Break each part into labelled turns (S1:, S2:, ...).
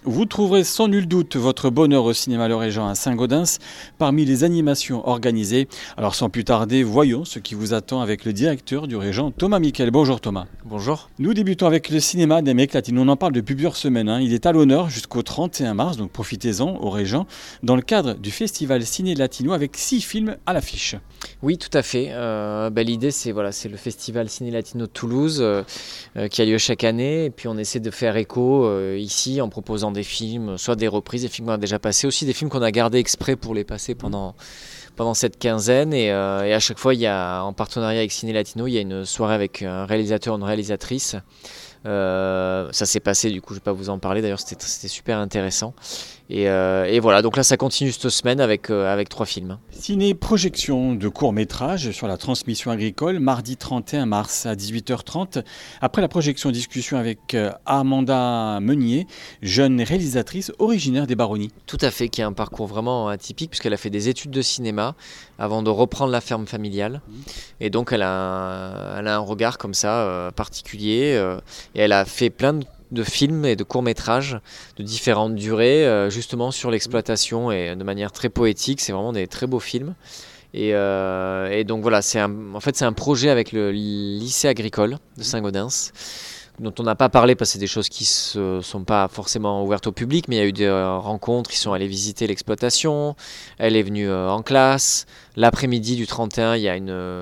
S1: Vous trouverez sans nul doute votre bonheur au cinéma Le Régent à Saint-Gaudens parmi les animations organisées. Alors sans plus tarder, voyons ce qui vous attend avec le directeur du Régent, Thomas Miquel. Bonjour Thomas.
S2: Bonjour.
S1: Nous débutons avec le cinéma d'Amérique latine. On en parle depuis plusieurs semaines. Il est à l'honneur jusqu'au 31 mars, donc profitez-en au Régent, dans le cadre du Festival Ciné Latino avec 6 films à l'affiche.
S2: Oui, tout à fait. L'idée, c'est le Festival Ciné Latino de Toulouse qui a lieu chaque année. Et puis on essaie de faire écho ici en proposant des films, soit des reprises, des films qu'on a déjà passés, aussi des films qu'on a gardés exprès pour les passer pendant cette quinzaine. Et à chaque fois, il y a, en partenariat avec Ciné Latino, il y a une soirée avec un réalisateur, une réalisatrice. Ça s'est passé, du coup je ne vais pas vous en parler, d'ailleurs c'était super intéressant. Et voilà, donc là ça continue cette semaine avec 3 films.
S1: Ciné-projection de court-métrage sur la transmission agricole, mardi 31 mars à 18h30. Après la projection, discussion avec Amanda Meunier, jeune réalisatrice originaire des Baronnies.
S2: Tout à fait, qui a un parcours vraiment atypique puisqu'elle a fait des études de cinéma avant de reprendre la ferme familiale. Et donc elle a un regard comme ça particulier et elle a fait plein de films et de courts-métrages de différentes durées, justement sur l'exploitation et de manière très poétique. C'est vraiment des très beaux films. Et donc voilà, c'est un projet avec le lycée agricole de Saint-Gaudens, dont on n'a pas parlé parce que c'est des choses qui ne sont pas forcément ouvertes au public, mais il y a eu des rencontres, ils sont allés visiter l'exploitation, elle est venue en classe. L'après-midi du 31, il y a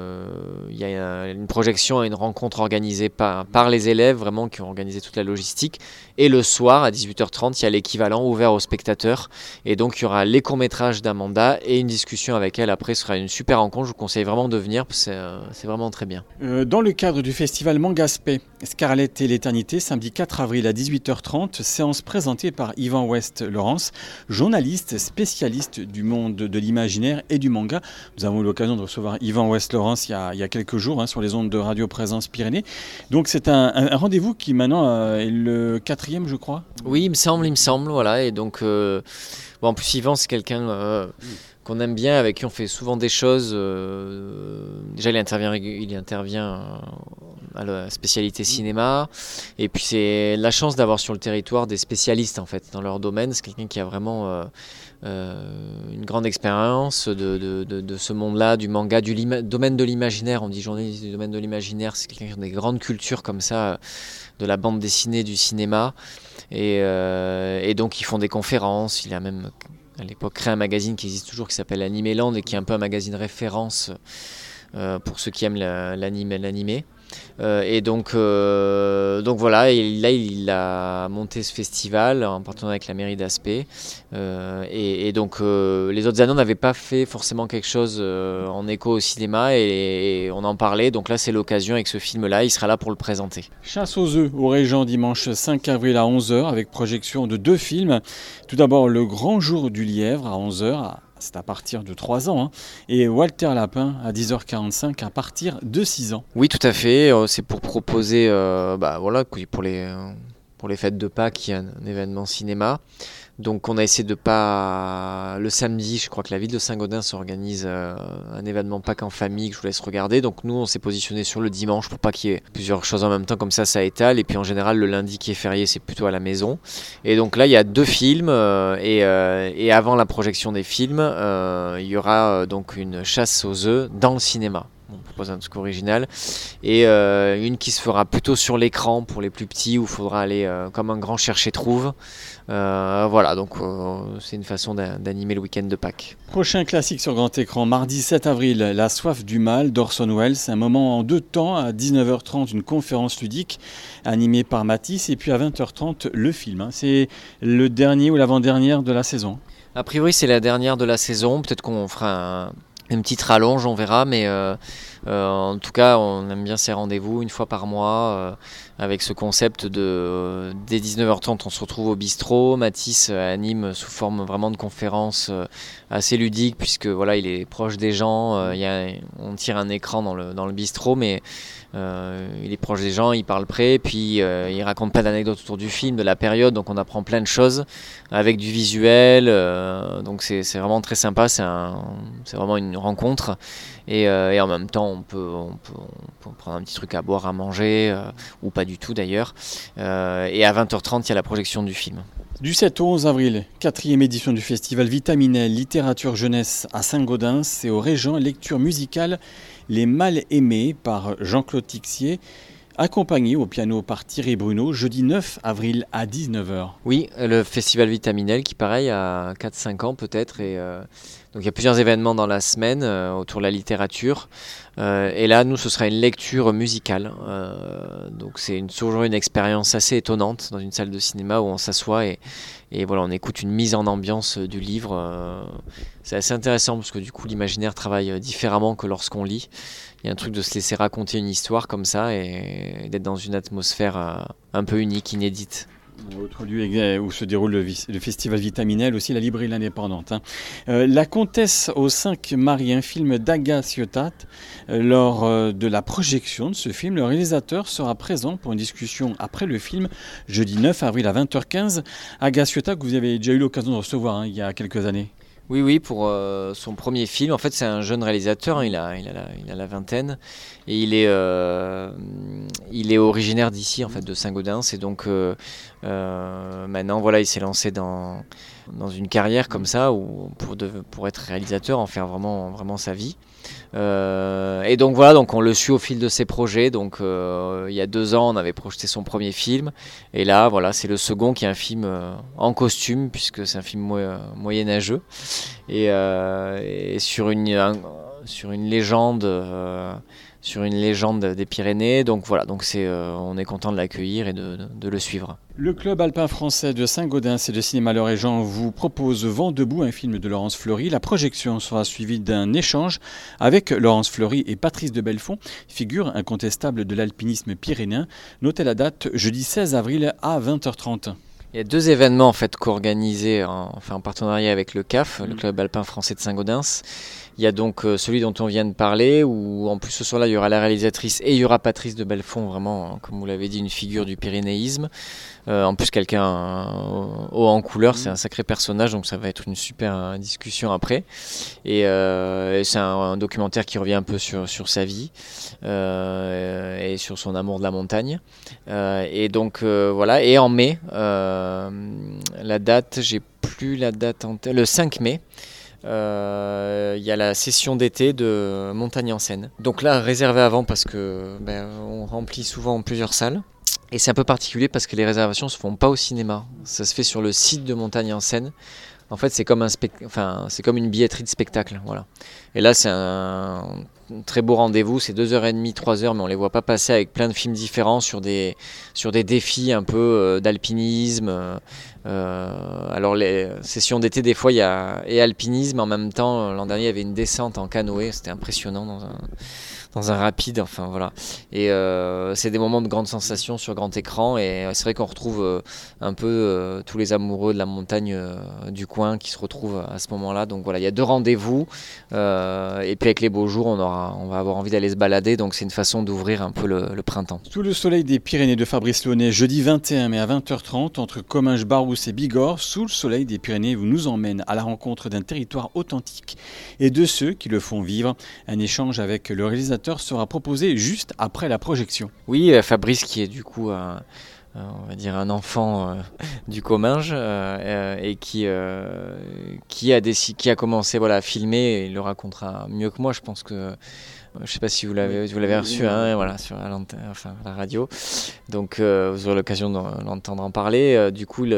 S2: une projection et une rencontre organisée par les élèves, vraiment qui ont organisé toute la logistique. Et le soir, à 18h30, il y a l'équivalent ouvert aux spectateurs. Et donc, il y aura les courts-métrages d'Amanda et une discussion avec elle. Après, ce sera une super rencontre. Je vous conseille vraiment de venir, parce que c'est vraiment très bien.
S1: Dans le cadre du festival Mangaspé, Scarlett et l'éternité, samedi 4 avril à 18h30, séance présentée par Yvan West-Laurence, journaliste spécialiste du monde de l'imaginaire et du manga. Nous avons eu l'occasion de recevoir Yvan West-Laurence il y a quelques jours sur les ondes de Radio Présence Pyrénées. Donc c'est un rendez-vous qui maintenant est le 4e, je crois.
S2: Oui, il me semble, voilà. Et donc, en plus Yvan, c'est quelqu'un qu'on aime bien, avec qui on fait souvent des choses. Déjà, il intervient à la spécialité cinéma. Et puis, c'est la chance d'avoir sur le territoire des spécialistes en fait dans leur domaine. C'est quelqu'un qui a vraiment une grande expérience de ce monde-là, du manga, du domaine de l'imaginaire. On dit journaliste du domaine de l'imaginaire. C'est quelqu'un qui a des grandes cultures comme ça, de la bande dessinée, du cinéma. Et donc, ils font des conférences. Il a même à l'époque créé un magazine qui existe toujours, qui s'appelle Animeland, et qui est un peu un magazine référence pour ceux qui aiment l'animé. Et donc voilà, et là il a monté ce festival en partenariat avec la mairie d'Aspet, et donc les autres années on n'avait pas fait forcément quelque chose en écho au cinéma, et on en parlait, donc là c'est l'occasion avec ce film là, il sera là pour le présenter.
S1: Chasse aux œufs au Régent dimanche 5 avril à 11h avec projection de 2 films. Tout d'abord Le Grand Jour du Lièvre à 11h, c'est à partir de 3 ans, et Walter Lapin à 10h45 à partir de 6 ans.
S2: Oui, tout à fait, c'est pour proposer, pour les fêtes de Pâques, il y a un événement cinéma. Donc on a essayé de pas... Le samedi, je crois que la ville de Saint-Gaudens organise un événement Pâques en famille que je vous laisse regarder. Donc nous, on s'est positionné sur le dimanche pour pas qu'il y ait plusieurs choses en même temps, comme ça étale. Et puis en général, le lundi qui est férié, c'est plutôt à la maison. Et donc là, il y a 2 films. Et avant la projection des films, il y aura donc une chasse aux œufs dans le cinéma. On propose un truc original, et une qui se fera plutôt sur l'écran pour les plus petits, où il faudra aller comme un grand chercher-trouve. Voilà, donc c'est une façon d'animer le week-end de Pâques.
S1: Prochain classique sur grand écran, mardi 7 avril, La soif du mal d'Orson Welles, un moment en 2 temps, à 19h30 une conférence ludique animée par Matisse, et puis à 20h30 le film. C'est le dernier ou l'avant-dernière de la saison.
S2: A priori c'est la dernière de la saison, peut-être qu'on fera une petite rallonge, on verra, mais en tout cas on aime bien ces rendez-vous une fois par mois, avec ce concept dès 19h30 on se retrouve au bistrot. Matisse anime sous forme vraiment de conférence assez ludique, puisque voilà, il est proche des gens, on tire un écran dans le bistrot, mais il est proche des gens, il parle près, puis il raconte plein d'anecdotes autour du film, de la période, donc on apprend plein de choses avec du visuel, donc c'est vraiment très sympa, c'est vraiment une rencontre. Et en même temps, on peut prendre un petit truc à boire, à manger, ou pas du tout d'ailleurs. Et à 20h30, il y a la projection du film.
S1: Du 7 au 11 avril, 4e édition du festival Vitaminel Littérature Jeunesse à Saint-Gaudens et au Régent, lecture musicale Les Mal Aimés par Jean-Claude Tixier, accompagné au piano par Thierry Bruno, jeudi 9 avril à 19h.
S2: Oui, le festival Vitaminel qui pareil a 4-5 ans peut-être. Donc il y a plusieurs événements dans la semaine autour de la littérature. Et là, nous, ce sera une lecture musicale. Donc c'est toujours une expérience assez étonnante dans une salle de cinéma où on s'assoit et voilà, on écoute une mise en ambiance du livre. C'est assez intéressant parce que du coup, l'imaginaire travaille différemment que lorsqu'on lit. Il y a un truc de se laisser raconter une histoire comme ça et d'être dans une atmosphère un peu unique, inédite.
S1: Autre lieu où se déroule le festival Vitaminel, aussi la librairie L'Indépendante. La Comtesse aux 5 maris, un film d'Aga Ciotat. Lors de la projection de ce film, le réalisateur sera présent pour une discussion après le film, jeudi 9 avril à 20h15. Aga Ciotat, que vous avez déjà eu l'occasion de recevoir il y a quelques années.
S2: Oui, pour son premier film. En fait, c'est un jeune réalisateur, il a la vingtaine, et il est originaire d'ici, en fait, de Saint-Gaudens, et donc maintenant, voilà, il s'est lancé dans une carrière comme ça, pour être réalisateur, en faire vraiment sa vie. Et donc voilà, donc on le suit au fil de ses projets. Donc il y a 2 ans, on avait projeté son premier film, et là, voilà, c'est le second qui est un film en costume, puisque c'est un film moyenâgeux, et sur une légende. Sur une légende des Pyrénées, donc voilà, on est content de l'accueillir et de le suivre.
S1: Le club alpin français de Saint-Gaudens et de cinéma Le Régent vous propose Vent debout, un film de Laurence Fleury. La projection sera suivie d'un échange avec Laurence Fleury et Patrice de Belfond, figure incontestable de l'alpinisme pyrénéen. Notez la date, jeudi 16 avril à 20h30.
S2: Il y a 2 événements en fait co-organisés en partenariat avec le CAF, le club alpin français de Saint-Gaudens. Il y a donc celui dont on vient de parler, où en plus ce soir-là il y aura la réalisatrice et il y aura Patrice de Belfond, vraiment comme vous l'avez dit, une figure du pyrénéisme. En plus quelqu'un haut en couleur, c'est un sacré personnage, donc ça va être une super discussion après. Et c'est un documentaire qui revient un peu sur sa vie et sur son amour de la montagne. Et donc voilà, et en mai, la date, j'ai plus la date en tête, le 5 mai. Il y a la session d'été de Montagne en Seine. Donc là, réservé avant parce que on remplit souvent plusieurs salles. Et c'est un peu particulier parce que les réservations ne se font pas au cinéma. Ça se fait sur le site de Montagne en Seine. En fait, c'est comme une billetterie de spectacle. Voilà. Et là, c'est un très beau rendez-vous. C'est 2h30, 3h, mais on ne les voit pas passer avec plein de films différents sur des défis un peu d'alpinisme. Alors, les sessions d'été, des fois, il y a et alpinisme. En même temps, l'an dernier, il y avait une descente en canoë. C'était impressionnant dans un rapide, enfin voilà. Et c'est des moments de grande sensation sur grand écran, et c'est vrai qu'on retrouve un peu tous les amoureux de la montagne du coin qui se retrouvent à ce moment-là. Donc voilà, il y a 2 rendez-vous, et puis avec les beaux jours, on va avoir envie d'aller se balader, donc c'est une façon d'ouvrir un peu le printemps.
S1: Sous le soleil des Pyrénées de Fabrice Launay, jeudi 21 mai à 20h30, entre Comminges-Barousse et Bigorre, sous le soleil des Pyrénées vous nous emmène à la rencontre d'un territoire authentique et de ceux qui le font vivre. Un échange avec le réalisateur sera proposé juste après la projection.
S2: Oui, Fabrice qui est du coup on va dire un enfant du Comminges et qui a commencé à filmer, et il le racontera mieux que moi, je pense que je ne sais pas si vous l'avez reçu voilà, sur la radio, donc vous aurez l'occasion de l'entendre en parler. Du coup,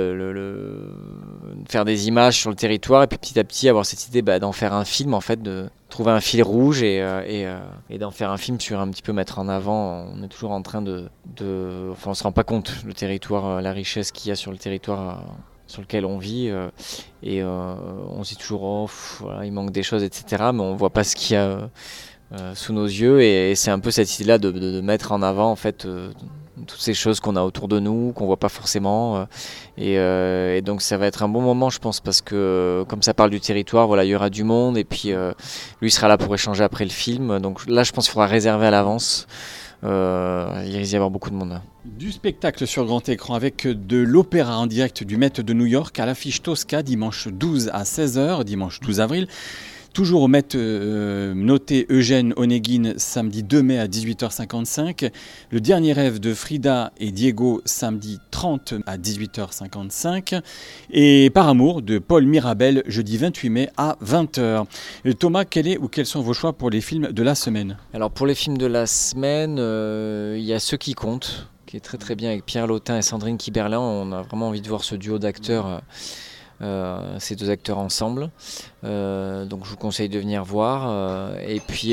S2: faire des images sur le territoire et puis petit à petit avoir cette idée d'en faire un film, en fait, de trouver un fil rouge et d'en faire un film sur un petit peu mettre en avant. On est toujours en train on se rend pas compte le territoire, la richesse qu'il y a sur le territoire sur lequel on vit, et on se dit toujours il manque des choses, etc. Mais on voit pas ce qu'il y a sous nos yeux, et c'est un peu cette idée-là de mettre en avant, en fait, toutes ces choses qu'on a autour de nous, qu'on voit pas forcément, et donc ça va être un bon moment, je pense, parce que comme ça parle du territoire, voilà, il y aura du monde, et puis lui sera là pour échanger après le film. Donc là, je pense qu'il faudra réserver à l'avance. Il risque d'y avoir beaucoup de monde.
S1: Du spectacle sur grand écran avec de l'opéra en direct du Met de New York à l'affiche Tosca, dimanche 12 à 16h, dimanche 12 avril. Toujours au Met, noté Eugène Onegin, samedi 2 mai à 18h55. Le dernier rêve de Frida et Diego, samedi 30 à 18h55. Et Par amour de Paul Mirabel, jeudi 28 mai à 20h. Thomas, quels sont vos choix pour les films de la semaine ?
S2: Alors pour les films de la semaine, il y a Ceux qui comptent, qui est très très bien avec Pierre Lotin et Sandrine Kiberlin. On a vraiment envie de voir ce duo d'acteurs, ces deux acteurs ensemble. Donc je vous conseille de venir voir. Et puis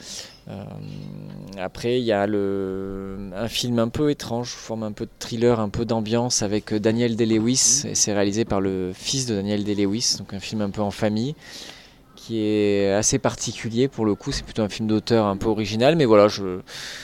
S2: après il y a un film un peu étrange, forme un peu de thriller, un peu d'ambiance avec Daniel Day-Lewis. Et c'est réalisé par le fils de Daniel Day-Lewis, donc un film un peu en famille, qui est assez particulier pour le coup. C'est plutôt un film d'auteur un peu original, mais voilà, je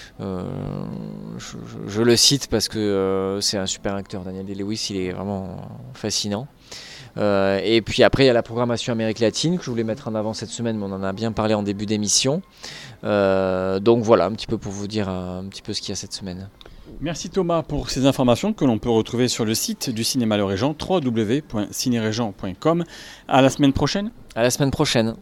S2: le cite parce que c'est un super acteur. Daniel Day-Lewis, il est vraiment fascinant. Et puis après, il y a la programmation Amérique latine que je voulais mettre en avant cette semaine, mais on en a bien parlé en début d'émission. Donc voilà, un petit peu pour vous dire un petit peu ce qu'il y a cette semaine.
S1: Merci Thomas pour ces informations que l'on peut retrouver sur le site du Cinéma Le Régent, www.cinerégent.com. À la semaine prochaine.
S2: À la semaine prochaine.